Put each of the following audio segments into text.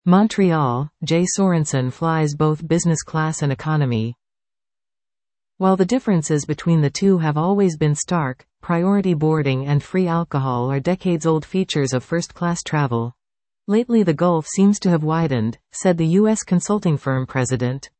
Montreal, Jay Sorensen flies both business class and economy. While the differences between the two have always been stark, priority boarding and free alcohol are decades-old features of first-class travel. Lately the gulf seems to have widened, said the U.S. consulting firm president.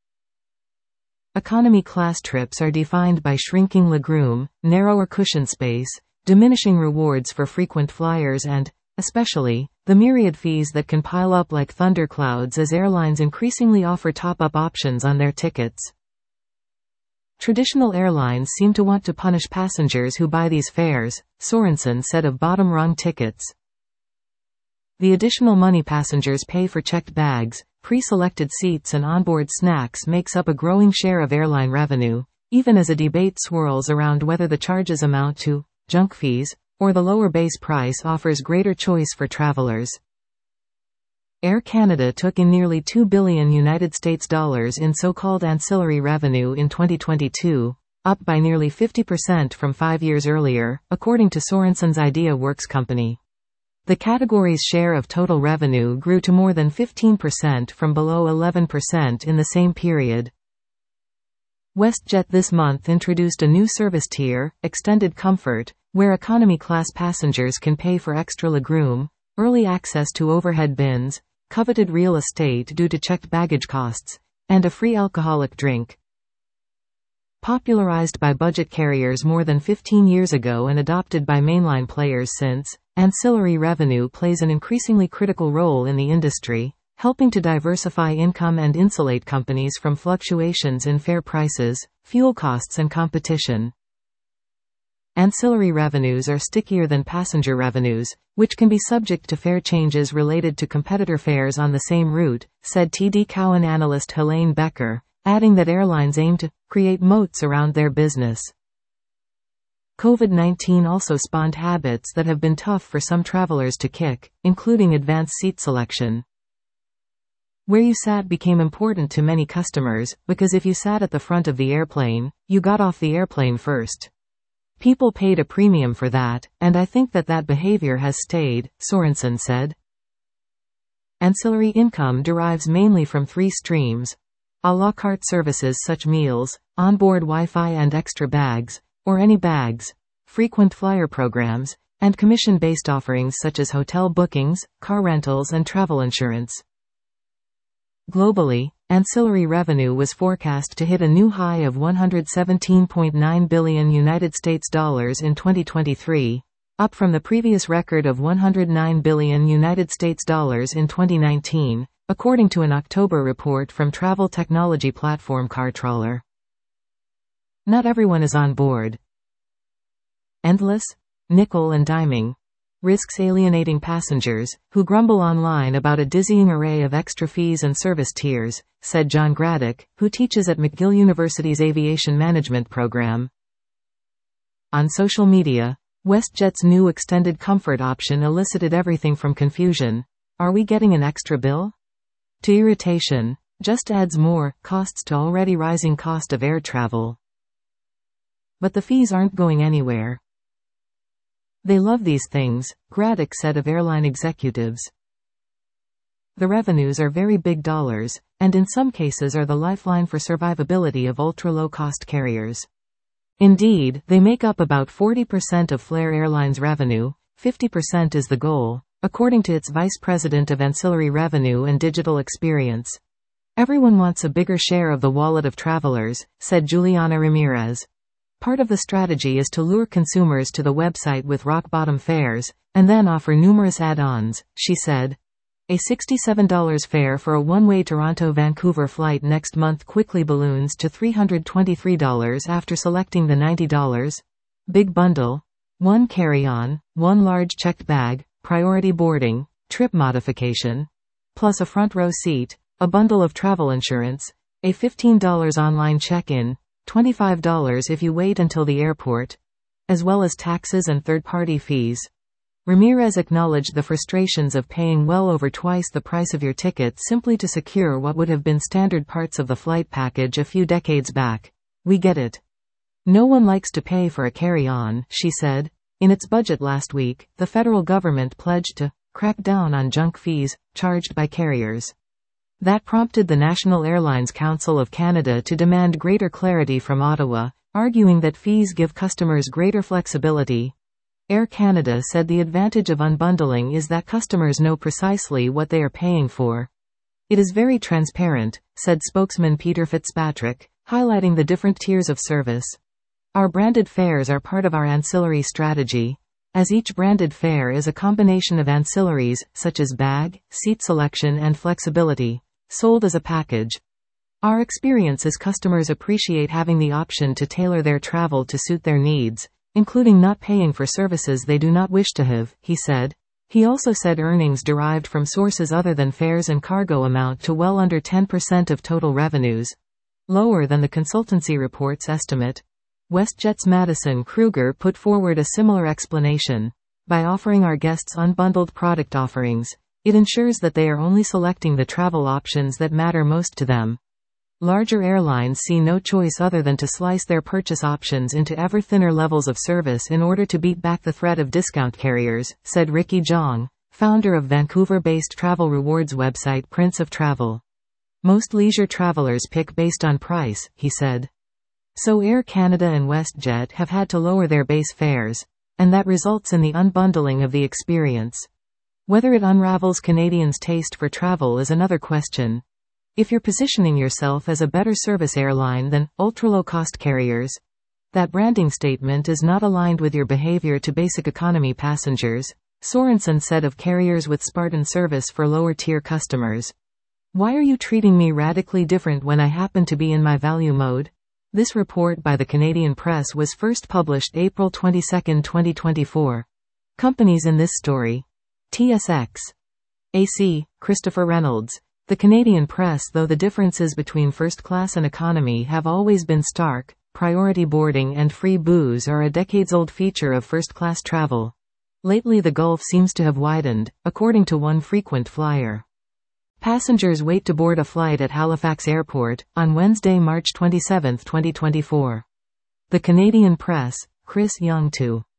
Economy class trips are defined by shrinking legroom, narrower cushion space, diminishing rewards for frequent flyers and, especially, the myriad fees that can pile up like thunderclouds as airlines increasingly offer top-up options on their tickets. Traditional airlines seem to want to punish passengers who buy these fares, Sorensen said of bottom-rung tickets. The additional money passengers pay for checked bags, pre-selected seats and onboard snacks makes up a growing share of airline revenue, even as a debate swirls around whether the charges amount to junk fees, or the lower base price offers greater choice for travelers. Air Canada took in nearly $2 billion in so-called ancillary revenue in 2022, up by nearly 50% from 5 years earlier, according to Sorensen's IdeaWorks company. The category's share of total revenue grew to more than 15% from below 11% in the same period. WestJet this month introduced a new service tier, Extended Comfort, where economy class passengers can pay for extra legroom, early access to overhead bins, coveted real estate due to checked baggage costs, and a free alcoholic drink. Popularized by budget carriers more than 15 years ago and adopted by mainline players since, ancillary revenue plays an increasingly critical role in the industry, helping to diversify income and insulate companies from fluctuations in fare prices, fuel costs and competition. Ancillary revenues are stickier than passenger revenues, which can be subject to fare changes related to competitor fares on the same route, said TD Cowen analyst Helene Becker, adding that airlines aim to create moats around their business. COVID-19 also spawned habits that have been tough for some travelers to kick, including advanced seat selection. Where you sat became important to many customers, because if you sat at the front of the airplane, you got off the airplane first. People paid a premium for that, and I think that behavior has stayed, Sorensen said. Ancillary income derives mainly from 3 streams: à la carte services such meals, onboard Wi-Fi and extra bags, or any bags, frequent flyer programs, and commission-based offerings such as hotel bookings, car rentals and travel insurance. Globally, ancillary revenue was forecast to hit a new high of $117.9 billion in 2023, up from the previous record of $109 billion in 2019, according to an October report from travel technology platform CarTrawler. Not everyone is on board. Endless, nickel and diming risks alienating passengers, who grumble online about a dizzying array of extra fees and service tiers, said John Graddick, who teaches at McGill University's Aviation Management program. On social media, WestJet's new Extended Comfort option elicited everything from confusion, "Are we getting an extra bill?" to irritation, "Just adds more costs to already rising cost of air travel." But the fees aren't going anywhere. They love these things, Graddick said of airline executives. The revenues are very big dollars, and in some cases are the lifeline for survivability of ultra-low-cost carriers. Indeed, they make up about 40% of Flair Airlines' revenue, 50% is the goal, according to its Vice President of Ancillary Revenue and Digital Experience. Everyone wants a bigger share of the wallet of travelers, said Juliana Ramirez. Part of the strategy is to lure consumers to the website with rock-bottom fares, and then offer numerous add-ons, she said. A $67 fare for a one-way Toronto-Vancouver flight next month quickly balloons to $323 after selecting the $90 Big Bundle, 1 carry-on, 1 large checked bag, priority boarding, trip modification, plus a front-row seat, a bundle of travel insurance, a $15 online check-in, $25 if you wait until the airport, as well as taxes and third-party fees. Ramirez acknowledged the frustrations of paying well over twice the price of your ticket simply to secure what would have been standard parts of the flight package a few decades back. "We get it. No one likes to pay for a carry-on," she said. In its budget last week, the federal government pledged to crack down on junk fees charged by carriers. That prompted the National Airlines Council of Canada to demand greater clarity from Ottawa, arguing that fees give customers greater flexibility. Air Canada said the advantage of unbundling is that customers know precisely what they are paying for. It is very transparent, said spokesman Peter Fitzpatrick, highlighting the different tiers of service. Our branded fares are part of our ancillary strategy, as each branded fare is a combination of ancillaries, such as bag, seat selection and flexibility, sold as a package. Our experience is customers appreciate having the option to tailor their travel to suit their needs, including not paying for services they do not wish to have, he said. He also said earnings derived from sources other than fares and cargo amount to well under 10% of total revenues, lower than the consultancy report's estimate. WestJet's Madison Kruger put forward a similar explanation. By offering our guests unbundled product offerings, it ensures that they are only selecting the travel options that matter most to them. Larger airlines see no choice other than to slice their purchase options into ever thinner levels of service in order to beat back the threat of discount carriers, said Ricky Zhang, founder of Vancouver-based travel rewards website Prince of Travel. Most leisure travelers pick based on price, he said. So Air Canada and WestJet have had to lower their base fares, and that results in the unbundling of the experience. Whether it unravels Canadians' taste for travel is another question. If you're positioning yourself as a better service airline than ultra-low-cost carriers, that branding statement is not aligned with your behavior to basic economy passengers, Sorensen said of carriers with Spartan service for lower-tier customers. Why are you treating me radically different when I happen to be in my value mode? This report by the Canadian Press was first published April 22, 2024. Companies in this story. TSX. AC, Christopher Reynolds. The Canadian Press. Though the differences between first class and economy have always been stark, priority boarding and free booze are a decades-old feature of first-class travel. Lately the gulf seems to have widened, according to one frequent flyer. Passengers wait to board a flight at Halifax Airport, on Wednesday, March 27, 2024. The Canadian Press, Chris Young.